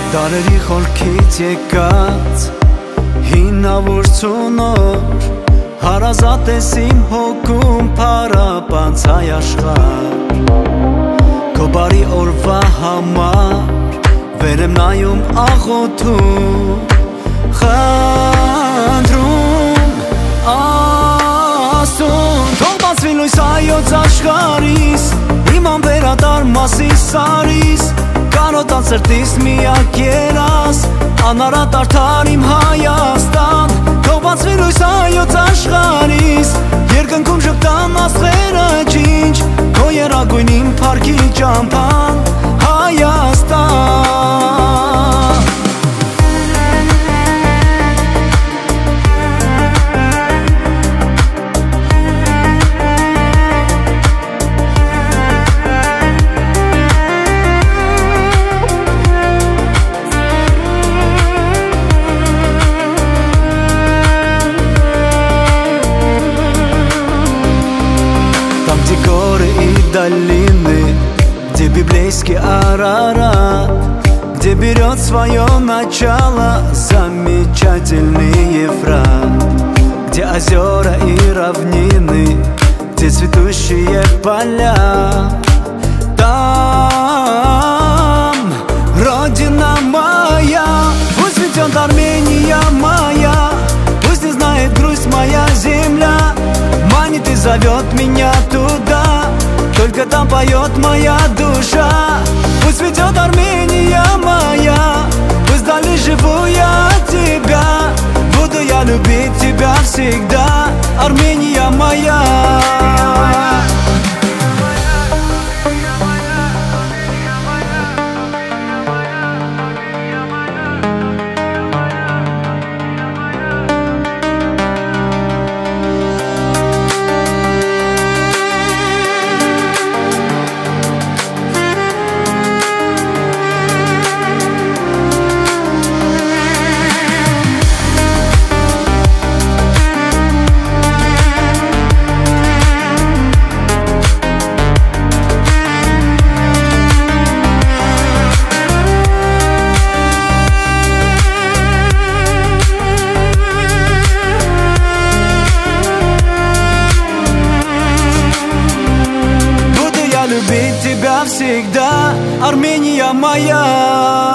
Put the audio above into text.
Դարերի խորքից եկած հինավուրց ծունոր հարազատ ես իմ հոգում փառապանց հայ աշխարհ Քո բարի օրվա համար վեր եմ նայում աղոթում խնդրում Աստծուն Թող բացվի լույս հայոց աշխարհիս իմ անվերադար մասի սարիս Կարոտան սրտիս միակ երաս Անարատ արդար իմ Հայաստան Թող բացվի լույս հայոց աշխարհիս Երկնքում ժպտան աստղերը ջինջ Քո եռագույն իմ փառքի ճամփան Հայաստան долины, где библейский Арарат, где берет свое начало замечательный Ефрат, где озера и равнины, где цветущие поля. Там родина моя, пусть цветет Армения моя, пусть не знает грусть моя земля, манит и зовет меня туда. Только там поет моя душа Пусть цветет Армения моя Пусть вдали живу я от тебя Буду я любить тебя всегда Армения моя любить тебя всегда, Армения моя.